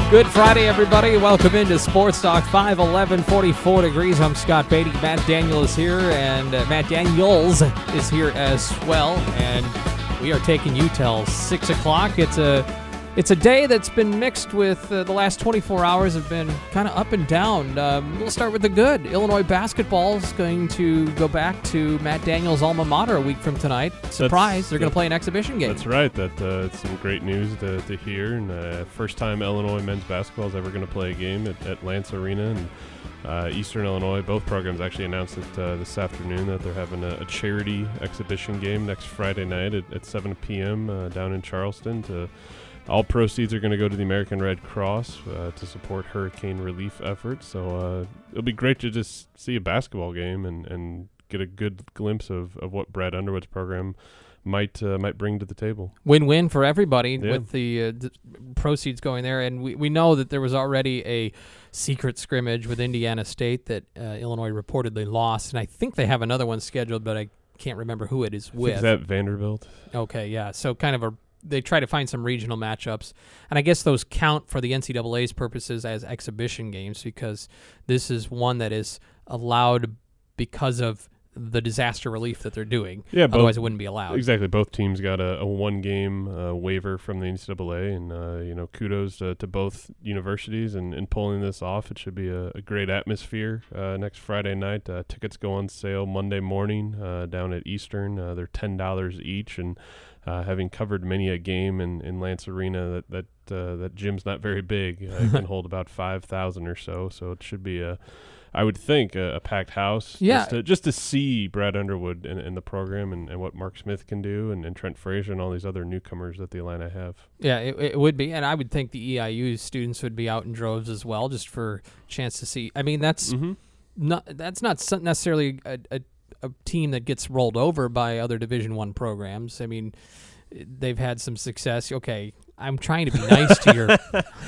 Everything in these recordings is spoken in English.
Good Friday, everybody. Welcome into Sports Talk 511, 44 degrees. I'm Scott Beatty. Matt Daniel is here, and Matt Daniels is here as well. And we are taking you till 6 o'clock. It's a day that's been mixed with the last 24 hours have been kind of up and down. We'll start with the good. Illinois basketball is going to go back to Matt Daniels' alma mater a week from tonight. Surprise, they're going to play an exhibition game. That's right. It's some great news to hear. And first time Illinois men's basketball is ever going to play a game at Lance Arena. And Eastern Illinois, both programs actually announced it this afternoon that they're having a charity exhibition game next Friday night at 7 p.m. Down in Charleston. All proceeds are going to go to the American Red Cross to support hurricane relief efforts. So it'll be great to just see a basketball game and get a good glimpse of what Brad Underwood's program might bring to the table. Win-win for everybody with the proceeds going there. And we know that there was already a secret scrimmage with Indiana State that Illinois reportedly lost. And I think they have another one scheduled, but I can't remember who it is with. Is that Vanderbilt? Okay, yeah. So kind of they try to find some regional matchups. And I guess those count for the NCAA's purposes as exhibition games because this is one that is allowed because of the disaster relief that they're doing. Yeah, otherwise it wouldn't be allowed. Exactly. Both teams got a one-game waiver from the NCAA, and kudos to both universities in pulling this off. It should be a great atmosphere next Friday night. Tickets go on sale Monday morning down at Eastern. They're $10 each, and having covered many a game in Lance Arena, that gym's not very big. It can hold about 5,000 or so. So it should be I would think a packed house. Yeah. Just to see Brad Underwood and the program and what Mark Smith can do and Trent Frazier and all these other newcomers that the Illini have. Yeah, it would be, and I would think the EIU students would be out in droves as well, just for a chance to see. I mean, that's not necessarily a team that gets rolled over by other Division I programs. I mean, they've had some success. Okay, I'm trying to be nice to your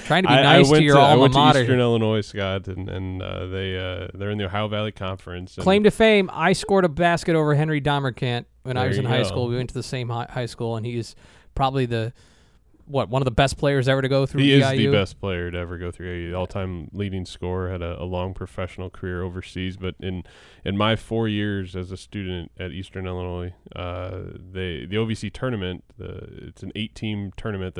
alma mater. I went to Eastern Illinois, Scott, and they're in the Ohio Valley Conference. Claim to fame, I scored a basket over Henry Damerkant when I was in high school. We went to the same high school, and he's probably one of the best players ever to go through EIU? He is the best player to ever go through EIU. All-time leading scorer, had a long professional career overseas. But in my 4 years as a student at Eastern Illinois, the OVC tournament, it's an 8-team tournament.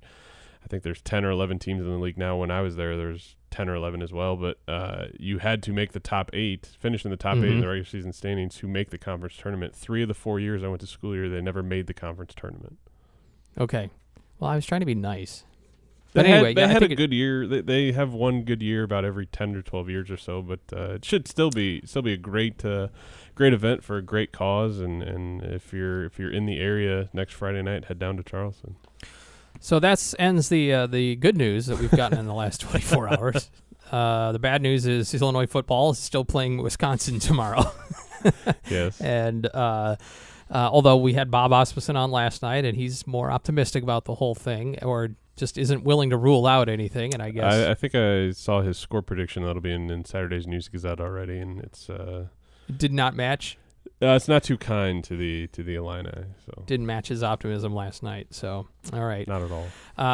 I think there's 10 or 11 teams in the league now. When I was there's 10 or 11 as well. But you had to make the top 8, finish in the top 8 in the regular season standings to make the conference tournament. 3 of the 4 years I went to school here, they never made the conference tournament. Okay. Well, I was trying to be nice. But anyway, they had a good year. They have one good year about every 10 or 12 years or so, but it should still be a great event for a great cause. And if you're in the area next Friday night, head down to Charleston. So that ends the good news that we've gotten in the last 24 hours. The bad news is Illinois football is still playing Wisconsin tomorrow. Yes. And although we had Bob Osmussen on last night, and he's more optimistic about the whole thing, or just isn't willing to rule out anything. And I guess I think I saw his score prediction that'll be in Saturday's News Gazette already, and it's it did not match. It's not too kind to the Illini. So didn't match his optimism last night. So all right, not at all.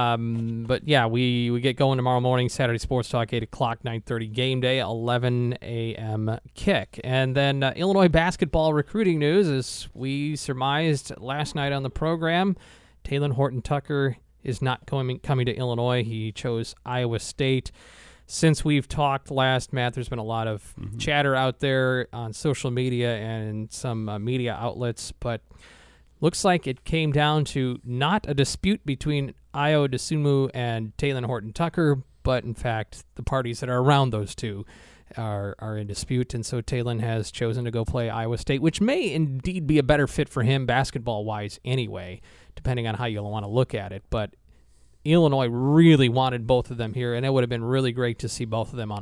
But yeah, we get going tomorrow morning. Saturday Sports Talk 8 o'clock, 9:30 game day, 11 a.m. kick, and then Illinois basketball recruiting news. As we surmised last night on the program, Talen Horton-Tucker is not coming to Illinois. He chose Iowa State. Since we've talked last, Matt, there's been a lot of chatter out there on social media and some media outlets, but looks like it came down to not a dispute between Ayo Dosunmu and Talen Horton-Tucker, but in fact the parties that are around those two are in dispute, and so Talen has chosen to go play Iowa State, which may indeed be a better fit for him basketball-wise anyway, depending on how you'll want to look at it, but Illinois really wanted both of them here, and it would have been really great to see both of them on a court.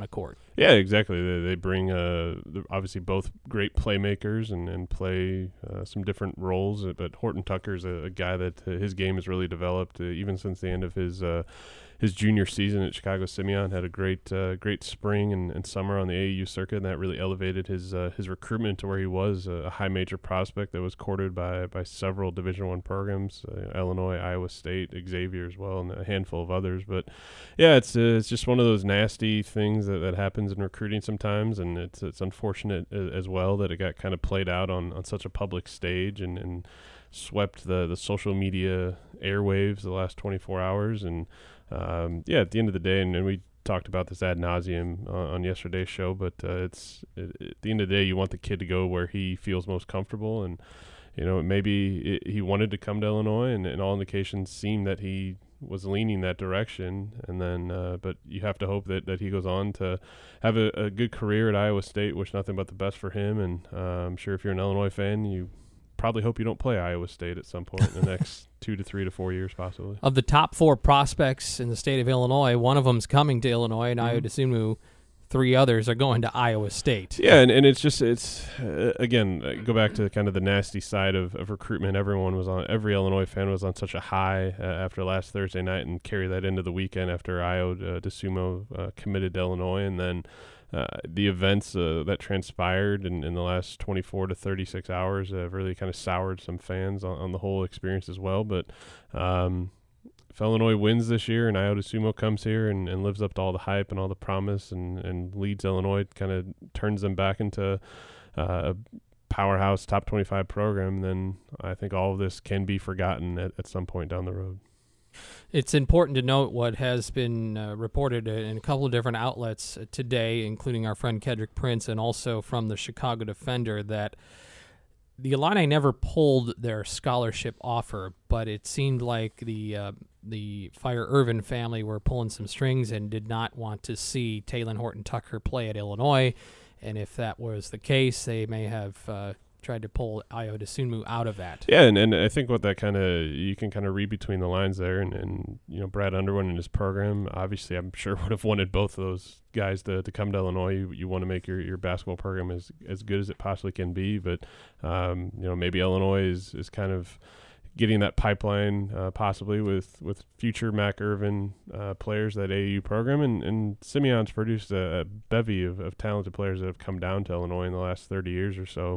Yeah, exactly. They bring obviously both great playmakers and play some different roles. But Horton Tucker's a guy that his game has really developed even since the end of his junior season at Chicago Simeon. Had a great spring and summer on the AAU circuit, and that really elevated his recruitment to where he was a high major prospect that was courted by several Division I programs, Illinois, Iowa State, Xavier as well, and a handful of others. But yeah, it's just one of those nasty things that happens in recruiting sometimes, and it's unfortunate as well that it got kind of played out on such a public stage and swept the social media airwaves the last 24 hours. And at the end of the day, and we talked about this ad nauseum on yesterday's show, but at the end of the day, you want the kid to go where he feels most comfortable. And maybe he wanted to come to Illinois, and all indications seem that he was leaning that direction. And then but you have to hope that he goes on to have a good career at Iowa State. Wish nothing but the best for him. And I'm sure if you're an Illinois fan, you probably hope you don't play Iowa State at some point in the next 2 to 3 to 4 years, possibly. Of the top 4 prospects in the state of Illinois, one of them's coming to Illinois, and I would assume 3 others are going to Iowa State. Yeah, and it's again, go back to kind of the nasty side of recruitment. Every Illinois fan was on such a high after last Thursday night, and carry that into the weekend after Ayo DeSumo committed to Illinois. And then the events that transpired in the last 24 to 36 hours have really kind of soured some fans on the whole experience as well. But if Illinois wins this year and Ayo DeSumo comes here and lives up to all the hype and all the promise and leads Illinois, kind of turns them back into a powerhouse top 25 program, then I think all of this can be forgotten at some point down the road. It's important to note what has been reported in a couple of different outlets today, including our friend Kedrick Prince and also from the Chicago Defender, that the Illini never pulled their scholarship offer, but it seemed like the Fire Irvin family were pulling some strings and did not want to see Talen Horton Tucker play at Illinois. And if that was the case, they may have tried to pull Ayo DeSumo out of that. Yeah, and I think what that you can kind of read between the lines there, and Brad Underwood and his program, obviously I'm sure would have wanted both of those guys to come to Illinois. You want to make your basketball program as good as it possibly can be, but maybe Illinois is kind of getting that pipeline possibly with future Mac Irvin players, that AAU program, and Simeon's produced a bevy of talented players that have come down to Illinois in the last 30 years or so.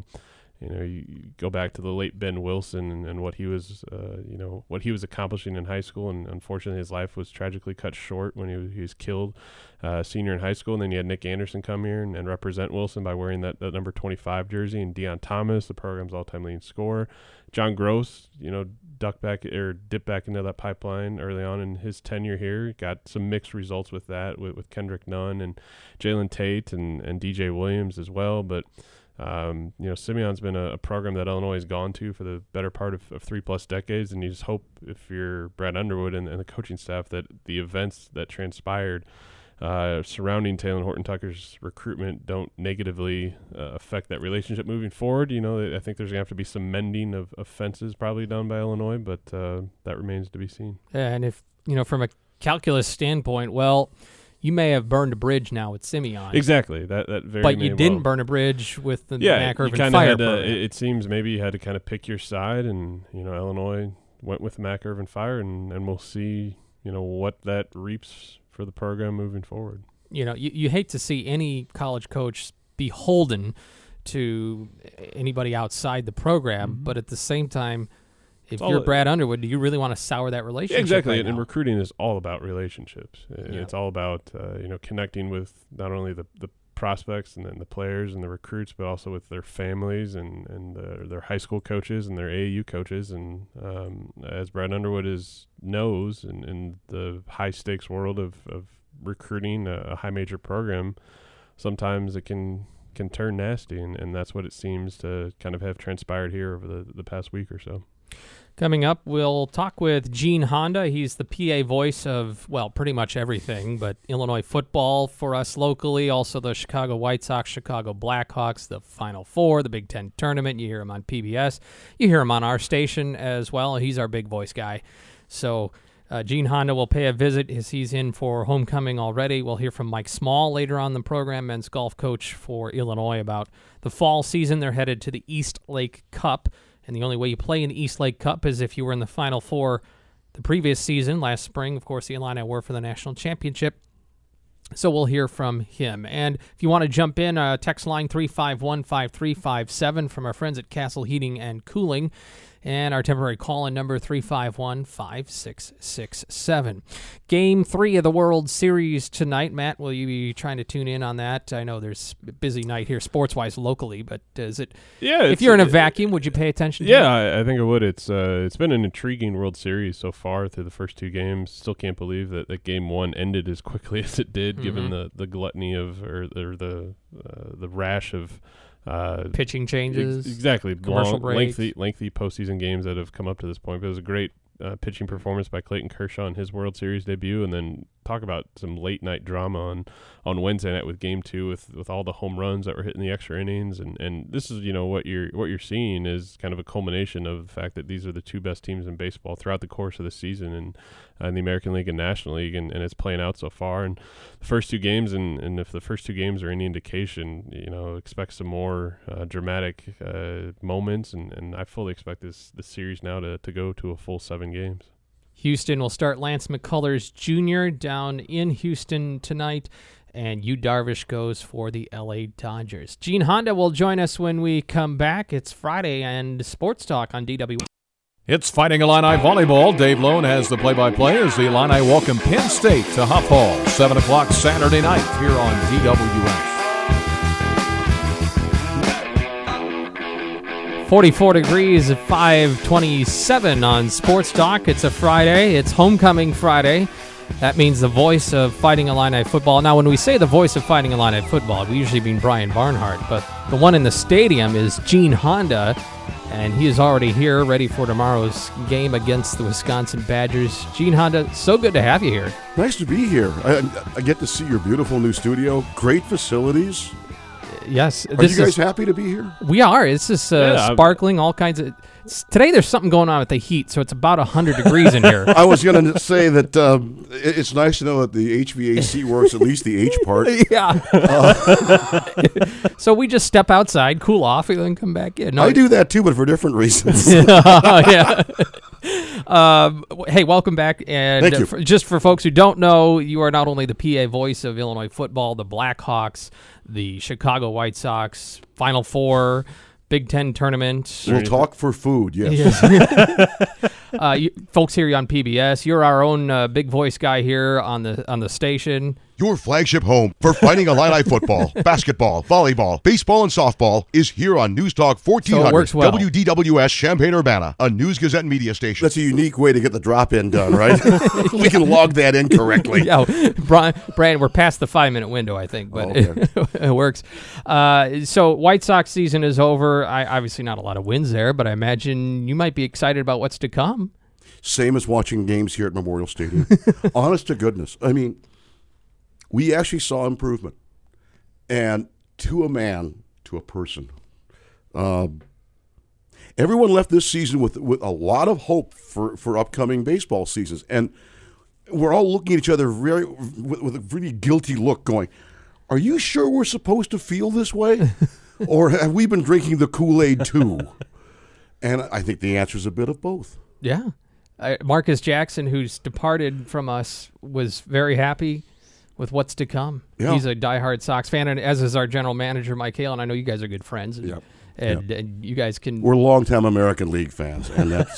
You go back to the late Ben Wilson and what he was, what he was accomplishing in high school, and unfortunately his life was tragically cut short when he was killed senior in high school. And then you had Nick Anderson come here and represent Wilson by wearing that number 25 jersey, and Deion Thomas, the program's all-time leading scorer. John Gross, dipped back into that pipeline early on in his tenure here. Got some mixed results with that, with Kendrick Nunn and Jalen Tate and DJ Williams as well, but Simeon's been a program that Illinois has gone to for the better part of 3+ decades, and you just hope, if you're Brad Underwood and the coaching staff, that the events that transpired surrounding Talen Horton Tucker's recruitment don't negatively affect that relationship moving forward. I think there's going to have to be some mending of fences probably done by Illinois, but that remains to be seen. Yeah, and if, from a calculus standpoint, you may have burned a bridge now with Simeon. Exactly. That very. But you didn't burn a bridge with the Mac Irvin Fire program. It seems maybe you had to kind of pick your side, and Illinois went with the Mac Irvin Fire, and we'll see what that reaps for the program moving forward. You hate to see any college coach beholden to anybody outside the program, but at the same time, if you're Brad Underwood, do you really want to sour that relationship? Exactly, right and now? Recruiting is all about relationships. It's all about connecting with not only the prospects and then the players and the recruits, but also with their families and their high school coaches and their AAU coaches. And as Brad Underwood knows, in the high stakes world of recruiting a high major program, sometimes it can turn nasty, and that's what it seems to kind of have transpired here over the past week or so. Coming up, we'll talk with Gene Honda. He's the PA voice of, pretty much everything, but Illinois football for us locally, also the Chicago White Sox, Chicago Blackhawks, the Final Four, the Big Ten tournament. You hear him on PBS. You hear him on our station as well. He's our big voice guy. So Gene Honda will pay a visit as he's in for homecoming already. We'll hear from Mike Small later on in the program, men's golf coach for Illinois, about the fall season. They're headed to the East Lake Cup, and the only way you play in the East Lake Cup is if you were in the Final Four the previous season, last spring. Of course, the Illini were for the national championship. So we'll hear from him. And if you want to jump in, text line 351-5357 from our friends at Castle Heating and Cooling. And our temporary call-in number, 351-5667. Game 3 of the World Series tonight. Matt, will you be trying to tune in on that? I know there's a busy night here sports-wise locally, but is it? Yeah. If you're in a vacuum, would you pay attention to it? Yeah, I think I would. It's been an intriguing World Series so far through the first 2 games. Still can't believe that Game 1 ended as quickly as it did, given the gluttony of or the rash of pitching changes, exactly. Commercial breaks. lengthy postseason games that have come up to this point. But it was a great pitching performance by Clayton Kershaw in his World Series debut, and then talk about some late night drama on Wednesday night with Game 2 with all the home runs that were hitting the extra innings, and this is what you're seeing is kind of a culmination of the fact that these are the 2 best teams in baseball throughout the course of the season and in the American League and National League, and it's playing out so far. And the first 2 games, and if the first 2 games are any indication, expect some more dramatic moments, and I fully expect this series now to go to a full 7 games. Houston will start Lance McCullers Jr. down in Houston tonight, and Yu Darvish goes for the LA Dodgers. Gene Honda will join us when we come back. It's Friday and Sports Talk on DW. It's Fighting Illini Volleyball. Dave Lone has the play-by-play as the Illini welcome Penn State to Huff Hall, 7 o'clock Saturday night here on DWS. 44 degrees at 5:27 on Sports Talk. It's a Friday. It's Homecoming Friday. That means the voice of Fighting Illini football. Now, when we say the voice of Fighting Illini football, we usually mean Brian Barnhart, but the one in the stadium is Gene Honda, and he is already here, ready for tomorrow's game against the Wisconsin Badgers. Gene Honda, so good to have you here. Nice to be here. I get to see your beautiful new studio. Great facilities. Yes. Are you guys happy to be here? We are. It's just sparkling, all kinds of... Today there's something going on with the heat, so it's about 100 degrees in here. I was going to say that it's nice to know that the HVAC works, at least the H part. Yeah. So we just step outside, cool off, and then come back in. I do that too, but for different reasons. Yeah. Hey, welcome back. And Thank you. Just for folks who don't know, you are not only the PA voice of Illinois football, the Blackhawks, the Chicago White Sox, Final Four, Big Ten tournament. We'll talk for food, yes. Folks here on PBS. You're our own big voice guy here on the station. Your flagship home for Fighting Illini football, basketball, volleyball, baseball, and softball is here on News Talk 1400 So it works well. WDWS Champaign-Urbana, a News Gazette media station. That's a unique way to get the drop-in done, right? We can log that in correctly. Yeah, Brian, we're past the 5-minute window, I think, but it works. So White Sox season is over. Obviously not a lot of wins there, but I imagine you might be excited about what's to come. Same as watching games here at Memorial Stadium. Honest to goodness. I mean, we actually saw improvement. And to a man, to a person, everyone left this season with a lot of hope for upcoming baseball seasons. And we're all looking at each other with a really guilty look going, are you sure we're supposed to feel this way? Or have we been drinking the Kool-Aid too? And I think the answer is a bit of both. Yeah. Marcus Jackson, who's departed from us, was very happy with what's to come. Yeah. He's a diehard Sox fan, and as is our general manager, Mike Hale, and I know you guys are good friends. And, Yep. and you guys can... We're longtime American League fans, and that's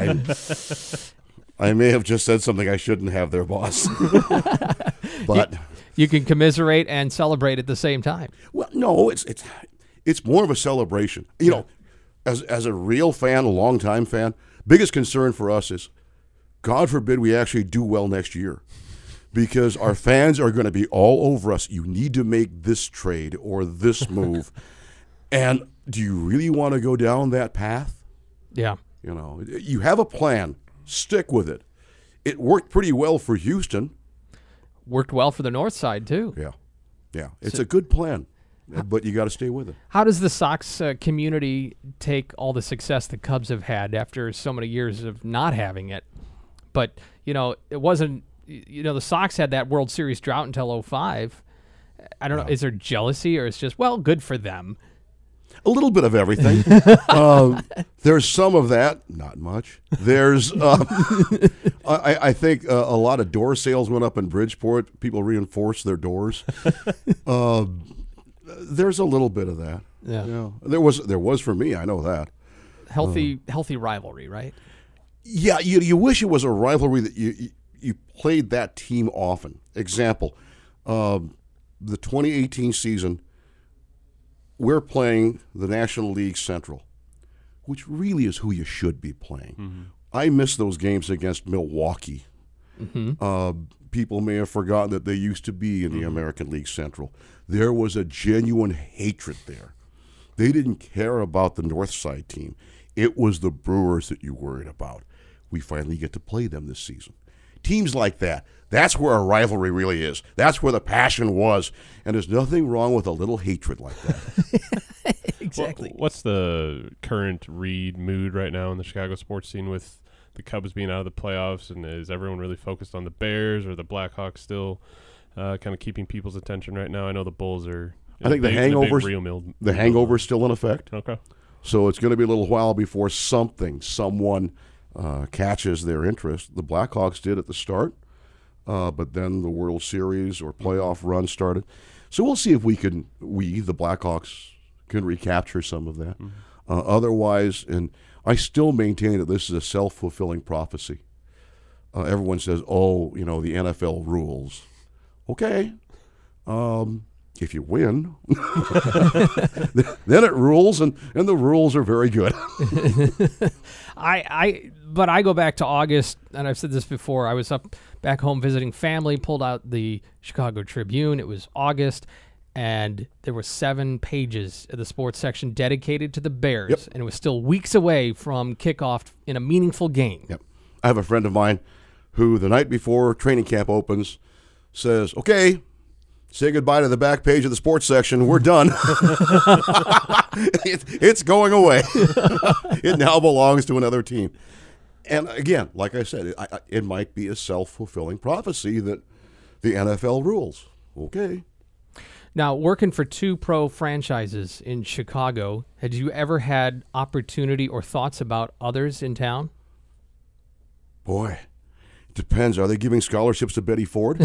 I may have just said something I shouldn't have there, boss. But you can commiserate and celebrate at the same time. well, no, it's more of a celebration. You know, as a real fan, a longtime fan, biggest concern for us is, God forbid we actually do well next year. Because our fans are going to be all over us. You need to make this trade or this move. And do you really want to go down that path? Yeah. You know, you have a plan. Stick with it. It worked pretty well for Houston. Worked well for the North Side, too. Yeah. It's a good plan, but you got to stay with it. How does the Sox community take all the success the Cubs have had after so many years of not having it? But, it wasn't, the Sox had that World Series drought until 2005. I don't know. Is there jealousy or it's just, good for them? A little bit of everything. There's some of that, not much. There's, I think a lot of door sales went up in Bridgeport. People reinforced their doors. There's a little bit of that. Yeah. There was for me. I know that. Healthy rivalry, right? Yeah, you wish it was a rivalry that you played that team often. Example, the 2018 season, we're playing the National League Central, which really is who you should be playing. Mm-hmm. I miss those games against Milwaukee. Mm-hmm. People may have forgotten that they used to be in the American League Central. There was a genuine hatred there. They didn't care about the North Side team. It was the Brewers that you worried about. We finally get to play them this season. Teams like that, that's where a rivalry really is. That's where the passion was. And there's nothing wrong with a little hatred like that. Exactly. What's the current mood right now in the Chicago sports scene with the Cubs being out of the playoffs? And is everyone really focused on the Bears, or the Blackhawks still kind of keeping people's attention right now? I know the Bulls are. I think the hangover's still in effect. Okay. So it's going to be a little while before someone catches their interest. The Blackhawks did at the start, but then the World Series or playoff run started. So we'll see if the Blackhawks, can recapture some of that. Otherwise, and I still maintain that this is a self-fulfilling prophecy. Everyone says, the NFL rules. Okay. If you win, then it rules, and the rules are very good. But I go back to August, and I've said this before. I was back home visiting family, pulled out the Chicago Tribune. It was August, and there were 7 pages of the sports section dedicated to the Bears, Yep. and it was still weeks away from kickoff in a meaningful game. Yep. I have a friend of mine who, the night before training camp opens, says, okay, say goodbye to the back page of the sports section. We're done. It's going away. It now belongs to another team. And again, like I said, it might be a self-fulfilling prophecy that the NFL rules. Okay. Now, working for 2 pro franchises in Chicago, had you ever had opportunity or thoughts about others in town? Boy, it depends. Are they giving scholarships to Betty Ford?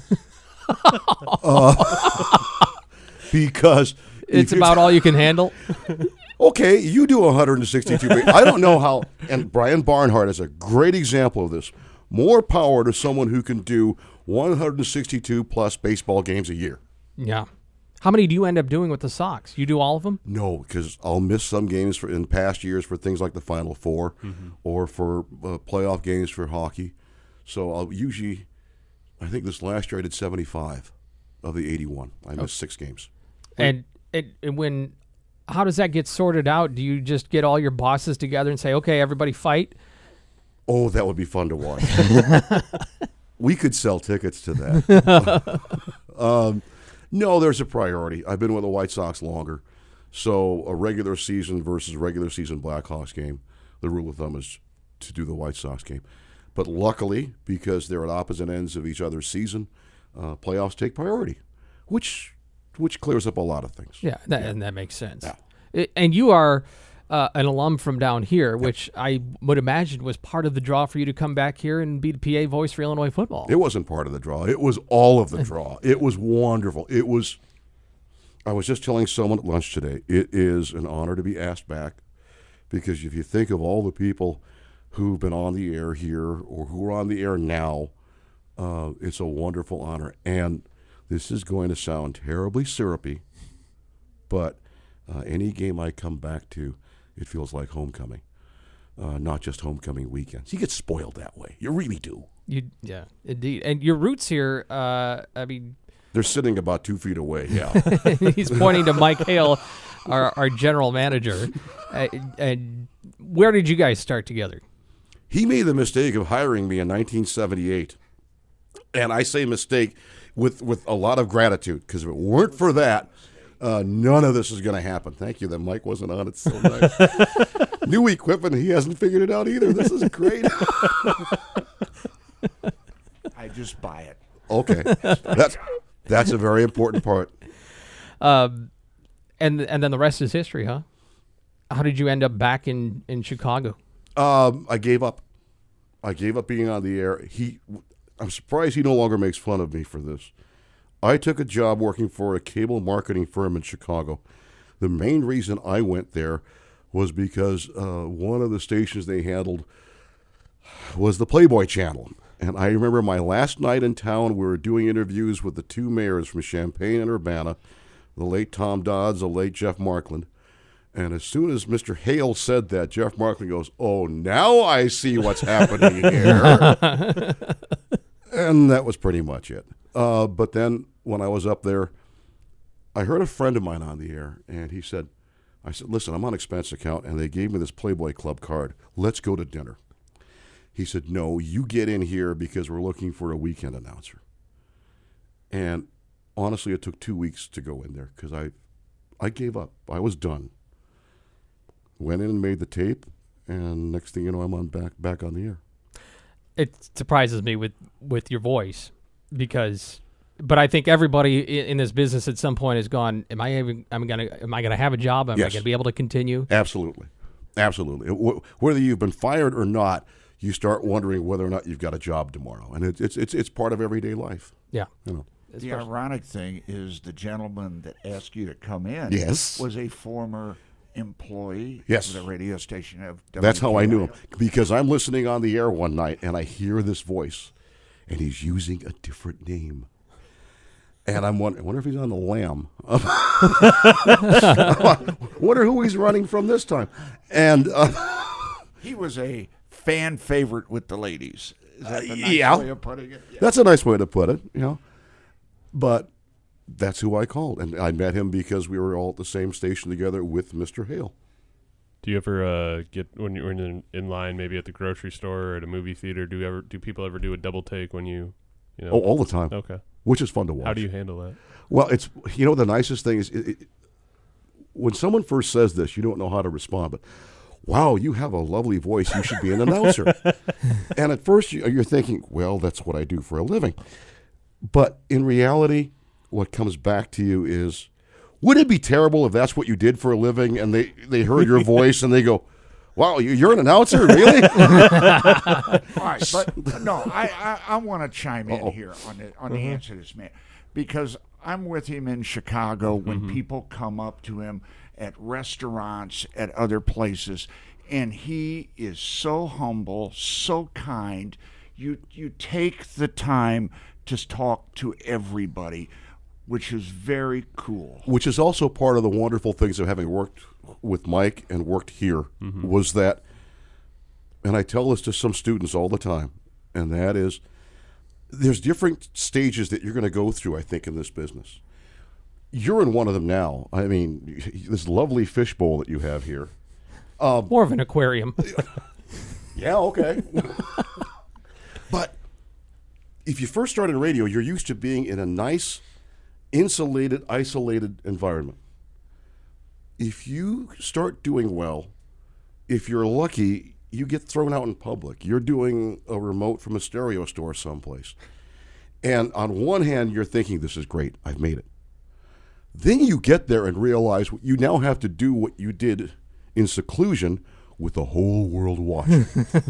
Because it's about all you can handle. Okay, you do 162. I don't know how, and Brian Barnhart is a great example of this. More power to someone who can do 162 plus baseball games a year. Yeah. How many do you end up doing with the Sox? You do all of them? No, because I'll miss some games in past years for things like the Final Four or for playoff games for hockey. So I'll usually, I think this last year I did 75 of the 81. I missed 6 games. And how does that get sorted out? Do you just get all your bosses together and say, okay, everybody fight? Oh, that would be fun to watch. We could sell tickets to that. No, there's a priority. I've been with the White Sox longer. So a regular season versus regular season Blackhawks game, the rule of thumb is to do the White Sox game. But luckily, because they're at opposite ends of each other's season, playoffs take priority, which clears up a lot of things. Yeah, and that makes sense. Yeah. And you are an alum from down here, which I would imagine was part of the draw for you to come back here and be the PA voice for Illinois football. It wasn't part of the draw. It was all of the draw. It was wonderful. I was just telling someone at lunch today, it is an honor to be asked back, because if you think of all the people who've been on the air here or who are on the air now, it's a wonderful honor. And this is going to sound terribly syrupy, but any game I come back to, it feels like homecoming, not just homecoming weekends. You get spoiled that way. You really do. Yeah, indeed. And your roots here, I mean... They're sitting about 2 feet away, yeah. He's pointing to Mike Hale, our general manager. And where did you guys start together? He made the mistake of hiring me in 1978. And I say mistake with a lot of gratitude, because if it weren't for that, None of this is going to happen. Thank you. That mic wasn't on. It's so nice. New equipment. He hasn't figured it out either. This is great. I just buy it. Okay. That's a very important part. And then the rest is history, huh? How did you end up back in Chicago? I gave up. I gave up being on the air. I'm surprised he no longer makes fun of me for this. I took a job working for a cable marketing firm in Chicago. The main reason I went there was because one of the stations they handled was the Playboy Channel. And I remember my last night in town, we were doing interviews with the two mayors from Champaign and Urbana, the late Tom Dodds, the late Jeff Markland. And as soon as Mr. Hale said that, Jeff Markland goes, "Oh, now I see what's happening here." And that was pretty much it. But then when I was up there, I heard a friend of mine on the air, and I said, "Listen, I'm on expense account, and they gave me this Playboy Club card. Let's go to dinner." He said, "No, you get in here because we're looking for a weekend announcer." And honestly, it took 2 weeks to go in there because I gave up. I was done. Went in and made the tape, and next thing you know, I'm back on the air. It surprises me with your voice but I think everybody in this business at some point has gone, am I gonna have a job? Am I Yes. gonna be able to continue? Absolutely. Whether you've been fired or not, you start wondering whether or not you've got a job tomorrow, and it's part of everyday life. Yeah. You know. The ironic thing is the gentleman that asked you to come in Yes. was a former employee Yes. of the radio station of That's how I knew him, WKIL. because I'm listening on the air one night and I hear this voice, and he's using a different name. And I wonder if he's on the lam. Wonder who he's running from this time. And He was a fan favorite with the ladies. Is that the nice yeah. way of putting it? Yeah. that's a nice way to put it, you know. But that's who I called, and I met him because we were all at the same station together with Mr. Hale. Do you ever get when you're in line, maybe at the grocery store or at a movie theater? Do people ever do a double take when you know? Oh, all the time. Okay. Which is fun to watch. How do you handle that? Well, it's the nicest thing is when someone first says this, you don't know how to respond. But wow, you have a lovely voice. You should be an announcer. And at first you're thinking, well, that's what I do for a living. But in reality, what comes back to you is, would it be terrible if that's what you did for a living and they heard your voice and they go, wow, you're an announcer, really? All right, but no, I want to chime in here on the answer to this man, because I'm with him in Chicago when people come up to him at restaurants, at other places, and he is so humble, so kind. You take the time to talk to everybody, which is very cool. Which is also part of the wonderful things of having worked with Mike and worked here, was that, and I tell this to some students all the time, and that is, there's different stages that you're going to go through, I think, in this business. You're in one of them now. I mean, this lovely fishbowl that you have here. More of an aquarium. Yeah, okay. But if you first started radio, you're used to being in a nice, insulated, isolated environment. If you start doing well, if you're lucky, you get thrown out in public. You're doing a remote from a stereo store someplace. And on one hand, you're thinking, this is great, I've made it. Then you get there and realize you now have to do what you did in seclusion with the whole world watching.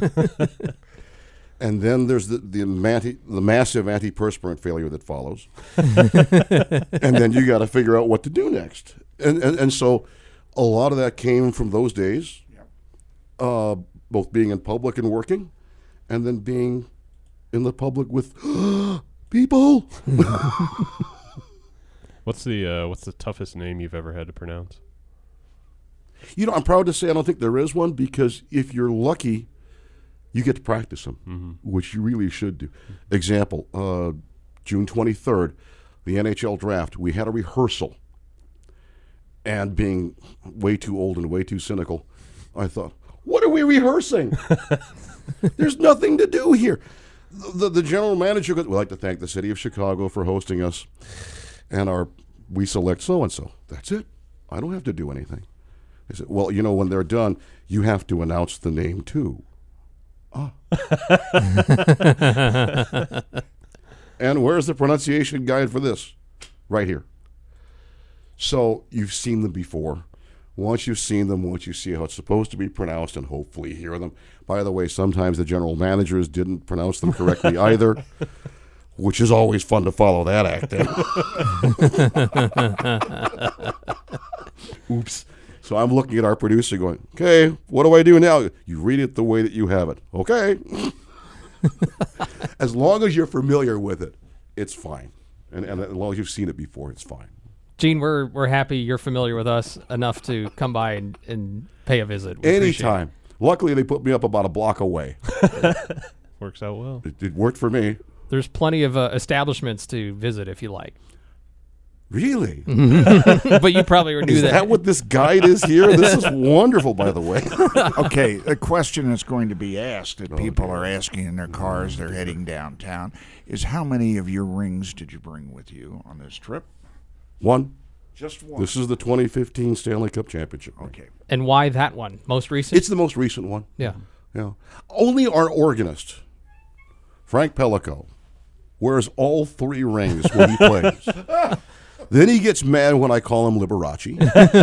And then there's the massive antiperspirant failure that follows. And then you got to figure out what to do next. And so a lot of that came from those days, both being in public and working, and then being in the public with people. What's the toughest name you've ever had to pronounce? You know, I'm proud to say I don't think there is one, because if you're lucky, you get to practice them, which you really should do. Example, June 23rd, the NHL draft, we had a rehearsal. And being way too old and way too cynical, I thought, what are we rehearsing? There's nothing to do here. The general manager goes, we'd like to thank the city of Chicago for hosting us, and our we select so-and-so. That's it. I don't have to do anything. They said, well, when they're done, you have to announce the name too. And where's the pronunciation guide for this? Right here. So you've seen them before. Once you've seen them, once you see how it's supposed to be pronounced and hopefully hear them. By the way, sometimes the general managers didn't pronounce them correctly either, which is always fun to follow that act. Oops. So I'm looking at our producer going, okay, what do I do now? You read it the way that you have it. Okay. As long as you're familiar with it, it's fine. And as long as you've seen it before, it's fine. Gene, we're happy you're familiar with us enough to come by and pay a visit. We appreciate Anytime. Luckily, they put me up about a block away. Works out well. It worked for me. There's plenty of establishments to visit if you like. Really? But you probably already knew Is that what this guide is here? This is wonderful, by the way. Okay, a question that's going to be asked that people are asking in their cars, they're heading downtown, is how many of your rings did you bring with you on this trip? One. Just one. This is the 2015 Stanley Cup Championship. Okay. And why that one? Most recent? It's the most recent one. Yeah. Yeah. Only our organist, Frank Pellico, wears all 3 rings when he plays. Then he gets mad when I call him Liberace.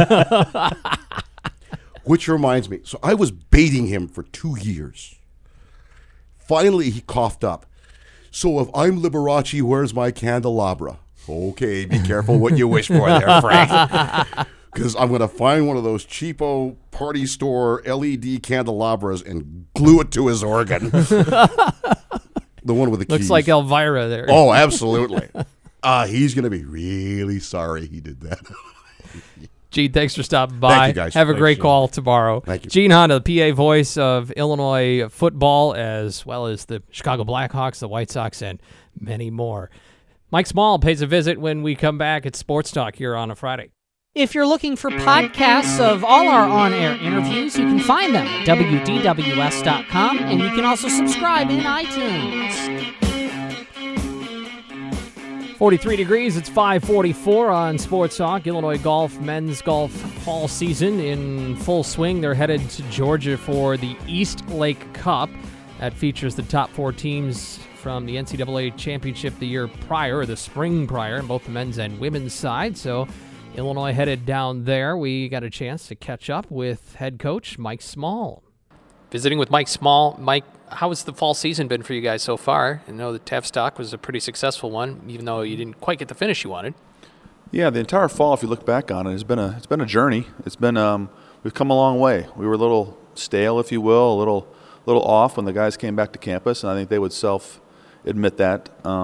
Which reminds me, so I was baiting him for 2 years. Finally, he coughed up. So if I'm Liberace, where's my candelabra? Okay, be careful what you wish for there, Frank. Because I'm going to find one of those cheapo party store LED candelabras and glue it to his organ. The one with the keys. Looks like Elvira there. Oh, absolutely. He's going to be really sorry he did that. Gene, thanks for stopping by. Thank you, guys. Have a Thanks, great Gene. call tomorrow. Thank you. Gene Honda, the PA voice of Illinois football, as well as the Chicago Blackhawks, the White Sox, and many more. Mike Small pays a visit when we come back at Sports Talk here on a Friday. If you're looking for podcasts of all our on-air interviews, you can find them at WDWS.com, and you can also subscribe in iTunes. 43 degrees, it's 5:44 on Sports Talk. Illinois golf, men's golf fall season in full swing. They're headed to Georgia for the East Lake Cup. That features the top 4 teams from the NCAA championship the year prior, or the spring prior, on both the men's and women's side. So Illinois headed down there. We got a chance to catch up with head coach Mike Small. Visiting with Mike Small. Mike, how has the fall season been for you guys so far? I know the Tavistock was a pretty successful one, even though you didn't quite get the finish you wanted. Yeah, the entire fall, if you look back on it, it's been a journey. It's been we've come a long way. We were a little stale, if you will, a little off when the guys came back to campus, and I think they would self-admit that.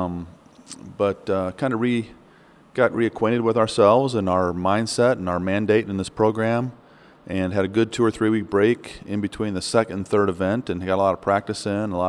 But kind of got reacquainted with ourselves and our mindset and our mandate in this program, and had a good 2 or 3 week break in between the second and third event, and got a lot of practice in, a lot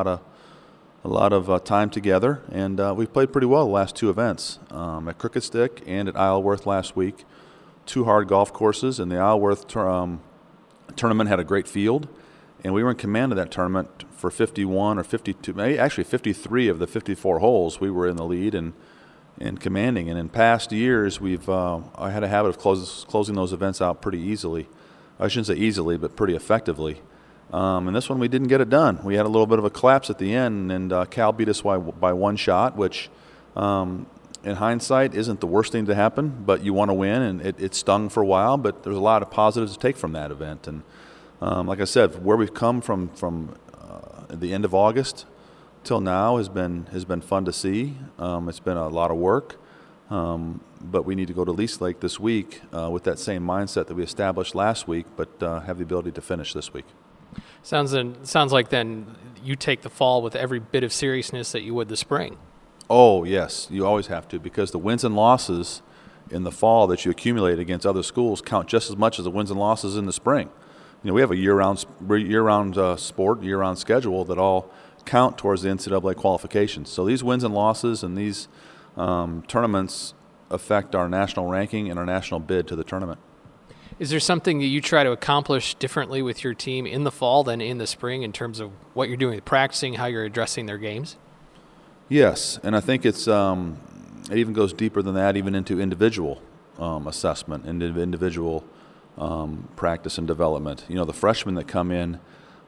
of time together, and we've played pretty well the last 2 events at Crooked Stick and at Isleworth last week. 2 hard golf courses, and the Isleworth tournament had a great field, and we were in command of that tournament for 51 or 52, actually 53 of the 54 holes. We were in the lead and commanding, and in past years I had a habit of closing those events out pretty easily. I shouldn't say easily, but pretty effectively. And this one we didn't get it done. We had a little bit of a collapse at the end, and Cal beat us by 1 shot, which in hindsight isn't the worst thing to happen, but you want to win, and it stung for a while, but there's a lot of positives to take from that event. And like I said, where we've come from the end of August till now has been fun to see. It's been a lot of work. But we need to go to East Lake this week with that same mindset that we established last week, but have the ability to finish this week. Sounds like then you take the fall with every bit of seriousness that you would the spring. Oh, yes, you always have to, because the wins and losses in the fall that you accumulate against other schools count just as much as the wins and losses in the spring. You know, we have a year-round sport, year-round schedule that all count towards the NCAA qualifications. So these wins and losses and these tournaments affect our national ranking and our national bid to the tournament. Is there something that you try to accomplish differently with your team in the fall than in the spring in terms of what you're doing with practicing, how you're addressing their games? Yes, and I think it even goes deeper than that, even into individual assessment and individual practice and development. You know, the freshmen that come in,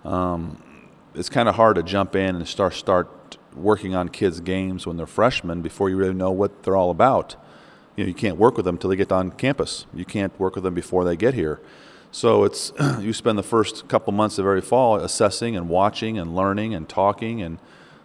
it's kind of hard to jump in and start working on kids' games when they're freshmen before you really know what they're all about. You know, you can't work with them until they get on campus. You can't work with them before they get here. So it's you spend the first couple months of every fall assessing and watching and learning and talking and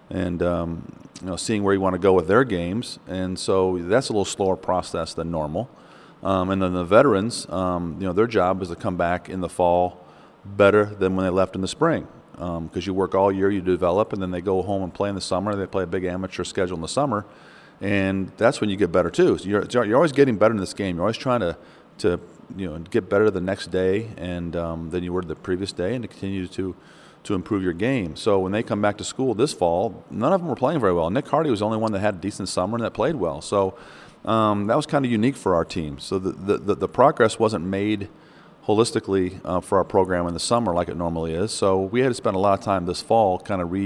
you know, seeing where you want to go with their games. And so that's a little slower process than normal. And then the veterans, you know, their job is to come back in the fall better than when they left in the spring. Because you work all year, you develop, and then they go home and play in the summer. They play a big amateur schedule in the summer, and that's when you get better too. So you're always getting better in this game. You're always trying to you know, get better the next day and than you were the previous day, and to continue to improve your game. So when they come back to school this fall, none of them were playing very well. Nick Hardy was the only one that had a decent summer and that played well. So that was kind of unique for our team. So the progress wasn't made holistically for our program in the summer like it normally is. So we had to spend a lot of time this fall kind of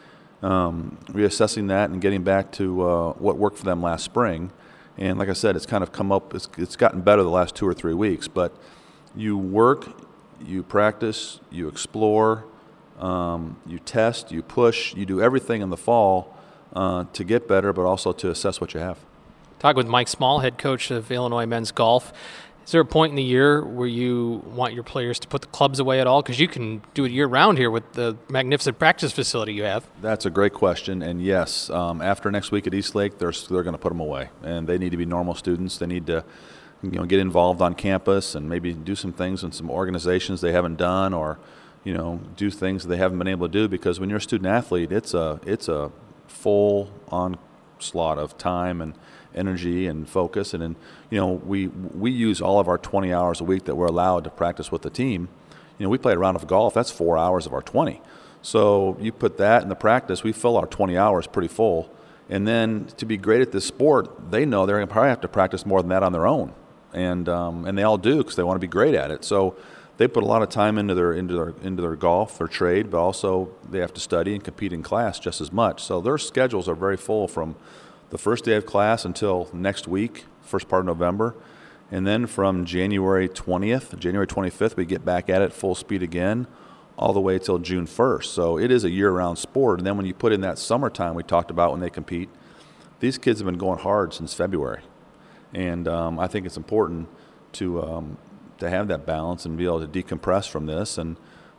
reassessing that and getting back to what worked for them last spring. And like I said, it's kind of come up, it's gotten better the last 2 or 3 weeks. But you work, you practice, you explore, you test, you push, you do everything in the fall to get better, but also to assess what you have. Talk with Mike Small, head coach of Illinois men's golf. Is there a point in the year where you want your players to put the clubs away at all? Because you can do it year-round here with the magnificent practice facility you have. That's a great question, and yes, after next week at Eastlake, they're going to put them away, and they need to be normal students. They need to, you know, get involved on campus and maybe do some things in some organizations they haven't done, or, you know, do things they haven't been able to do. Because when you're a student athlete, it's a full onslaught of time and energy and focus, and you know, we use all of our 20 hours a week that we're allowed to practice with the team. You know, we play a round of golf, that's 4 hours of our 20. So you put that in the practice, we fill our 20 hours pretty full. And then to be great at this sport, they know they're going to probably have to practice more than that on their own, and they all do because they want to be great at it. So they put a lot of time into their golf, their trade, but also they have to study and compete in class just as much. So their schedules are very full from the first day of class until next week, first part of November. And then from January 20th, January 25th, we get back at it full speed again, all the way till June 1st. So it is a year-round sport. And then when you put in that summertime we talked about when they compete, these kids have been going hard since February. And I think it's important to have that balance and be able to decompress from this. And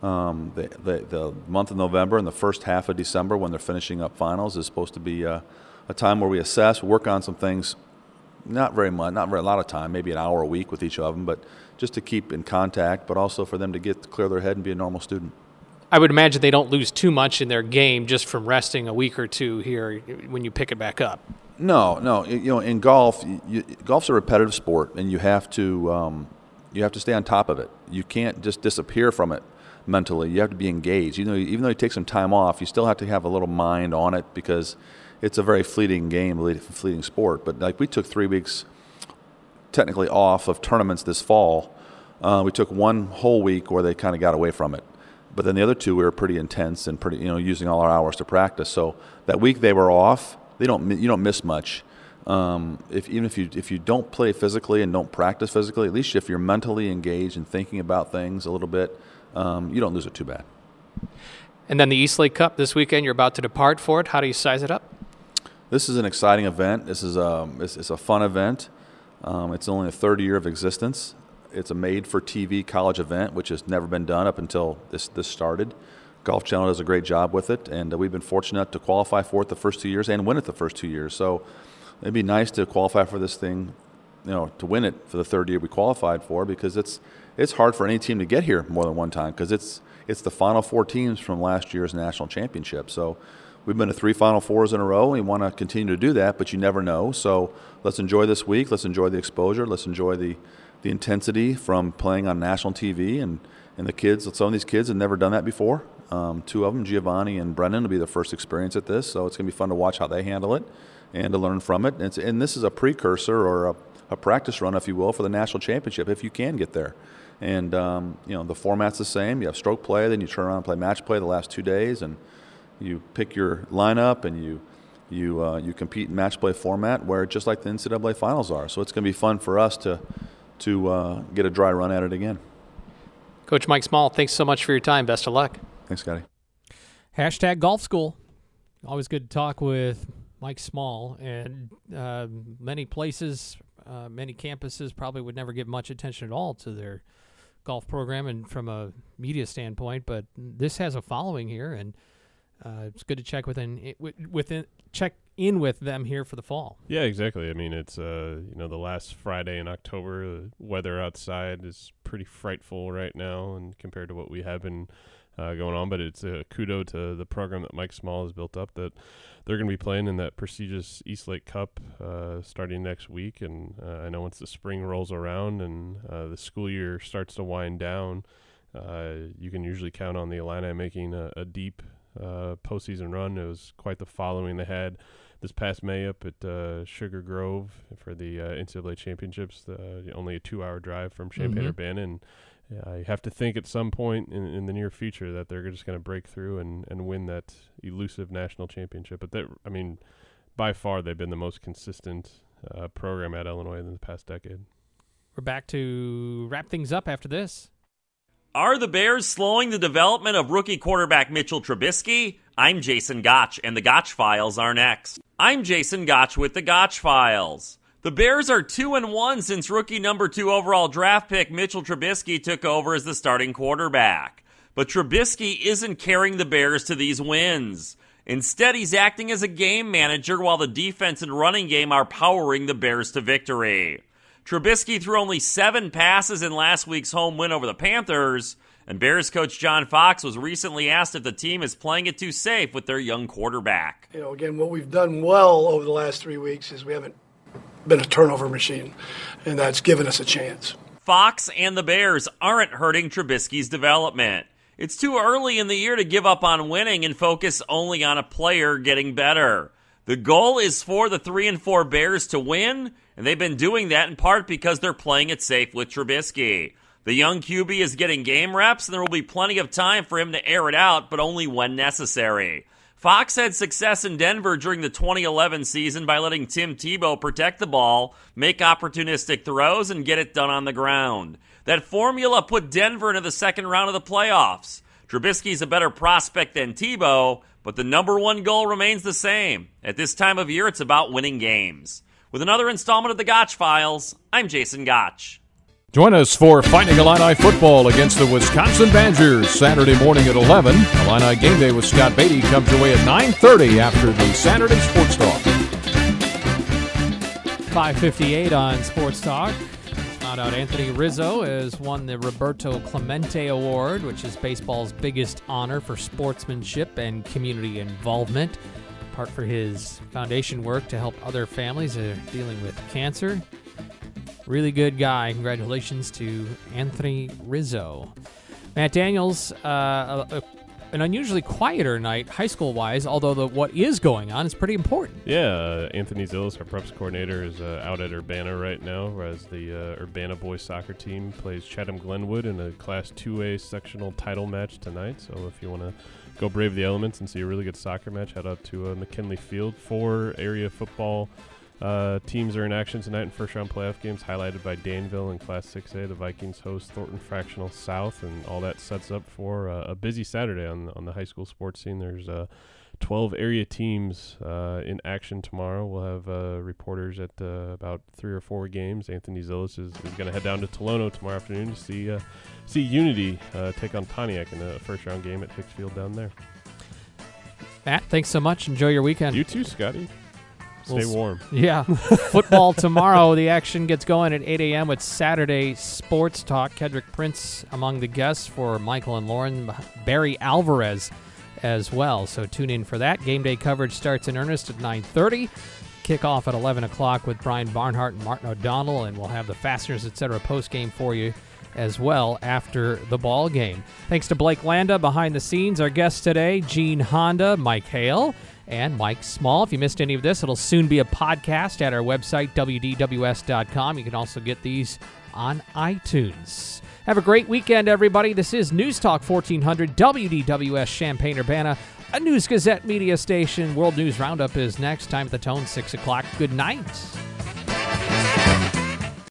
the month of November and the first half of December, when they're finishing up finals, is supposed to be a time where we assess, work on some things, not very much, not very a lot of time, maybe an hour a week with each of them, but just to keep in contact, but also for them to clear their head and be a normal student. I would imagine they don't lose too much in their game just from resting a week or two here when you pick it back up. No. You know, in golf, golf's a repetitive sport, and you have to stay on top of it. You can't just disappear from it mentally. You have to be engaged. Even though you take some time off, you still have to have a little mind on it because it's a very fleeting game, fleeting sport. But like we took 3 weeks technically off of tournaments this fall. We took 1 whole week where they kind of got away from it. But then the other 2 we were pretty intense and pretty, using all our hours to practice. So that week they were off, you don't miss much. If you don't play physically and don't practice physically, at least if you're mentally engaged and thinking about things a little bit, you don't lose it too bad. And then the Eastlake Cup this weekend, you're about to depart for it. How do you size it up? This is an exciting event. This is it's a fun event. It's only the 3rd year of existence. It's a made-for-TV college event, which has never been done up until this started. Golf Channel does a great job with it, and we've been fortunate to qualify for it the first 2 years and win it the first 2 years. So it'd be nice to qualify for this thing, to win it for the 3rd year we qualified for, because it's hard for any team to get here more than one time, because it's the Final Four teams from last year's national championship. So we've been to 3 Final Fours in a row. We want to continue to do that, but you never know. So let's enjoy this week. Let's enjoy the exposure. Let's enjoy the intensity from playing on national TV. And the kids, some of these kids have never done that before. 2 of them, Giovanni and Brennan, will be their first experience at this. So it's going to be fun to watch how they handle it and to learn from it. And this is a precursor or a practice run, if you will, for the national championship, if you can get there. And, the format's the same. You have stroke play, then you turn around and play match play the last 2 days, and you pick your lineup, and you you compete in match play format where just like the NCAA finals are. So it's going to be fun for us to get a dry run at it again. Coach Mike Small, thanks so much for your time. Best of luck. Thanks, Scotty. Hashtag Golf School. Always good to talk with Mike Small. And many places, many campuses probably would never give much attention at all to their golf program and from a media standpoint. But this has a following here, and it's good to check check in with them here for the fall. Yeah, exactly. I mean, it's the last Friday in October, the weather outside is pretty frightful right now, and compared to what we have been going on. But it's a kudo to the program that Mike Small has built up, that they're going to be playing in that prestigious East Lake Cup starting next week. And I know once the spring rolls around and the school year starts to wind down, you can usually count on the Illini making a deep postseason run. It was quite the following they had this past May up at Sugar Grove for the NCAA championships, only a 2-hour drive from Champaign-Urbana. And you have to think at some point in the near future that they're just going to break through and win that elusive national championship. But by far they've been the most consistent program at Illinois in the past decade. We're back to wrap things up after this. Are the Bears slowing the development of rookie quarterback Mitchell Trubisky? I'm Jason Gotch, and the Gotch Files are next. I'm Jason Gotch with the Gotch Files. The Bears are 2-1 since rookie number 2 overall draft pick Mitchell Trubisky took over as the starting quarterback. But Trubisky isn't carrying the Bears to these wins. Instead, he's acting as a game manager while the defense and running game are powering the Bears to victory. Trubisky threw only 7 passes in last week's home win over the Panthers, and Bears coach John Fox was recently asked if the team is playing it too safe with their young quarterback. Again, what we've done well over the last 3 weeks is we haven't been a turnover machine, and that's given us a chance. Fox and the Bears aren't hurting Trubisky's development. It's too early in the year to give up on winning and focus only on a player getting better. The goal is for the 3-4 Bears to win, and they've been doing that in part because they're playing it safe with Trubisky. The young QB is getting game reps, and there will be plenty of time for him to air it out, but only when necessary. Fox had success in Denver during the 2011 season by letting Tim Tebow protect the ball, make opportunistic throws, and get it done on the ground. That formula put Denver into the second round of the playoffs. Trubisky's a better prospect than Tebow, but the number one goal remains the same. At this time of year, it's about winning games. With another installment of the Gotch Files, I'm Jason Gotch. Join us for Fighting Illini football against the Wisconsin Badgers Saturday morning at 11. Illini Game Day with Scott Beatty comes your way at 9:30 after the Saturday Sports Talk. 5:58 on Sports Talk. Found out Anthony Rizzo has won the Roberto Clemente Award, which is baseball's biggest honor for sportsmanship and community involvement, part for his foundation work to help other families dealing with cancer. Really good guy. Congratulations to Anthony Rizzo. Matt Daniels, an unusually quieter night high school-wise, although what is going on is pretty important. Yeah, Anthony Zillis, our preps coordinator, is out at Urbana right now, as the Urbana boys soccer team plays Chatham Glenwood in a Class 2A sectional title match tonight. So if you want to go brave the elements and see a really good soccer match, head out to McKinley Field. 4 area football teams are in action tonight in first-round playoff games, highlighted by Danville in Class 6A. The Vikings host Thornton Fractional South, and all that sets up for a busy Saturday on the high school sports scene. There's 12 area teams in action tomorrow. We'll have reporters at about 3 or 4 games. Anthony Zillis is going to head down to Tolono tomorrow afternoon to see Unity take on Pontiac in a first-round game at Hicksfield down there. Matt, thanks so much. Enjoy your weekend. You too, Scotty. Stay warm. Yeah. Football tomorrow. The action gets going at 8 a.m. with Saturday Sports Talk. Kedrick Prince among the guests for Michael and Lauren. Barry Alvarez as well. So tune in for that. Game day coverage starts in earnest at 9:30. Kickoff at 11 o'clock with Brian Barnhart and Martin O'Donnell. And we'll have the Fasteners, etc. post-game for you as well after the ball game. Thanks to Blake Landa behind the scenes. Our guests today, Gene Honda, Mike Hale, and Mike Small. If you missed any of this, it'll soon be a podcast at our website, WDWS.com. You can also get these on iTunes. Have a great weekend, everybody. This is News Talk 1400 WDWS Champaign-Urbana, a News Gazette media station. World News Roundup is next. Time at the tone, 6 o'clock. Good night.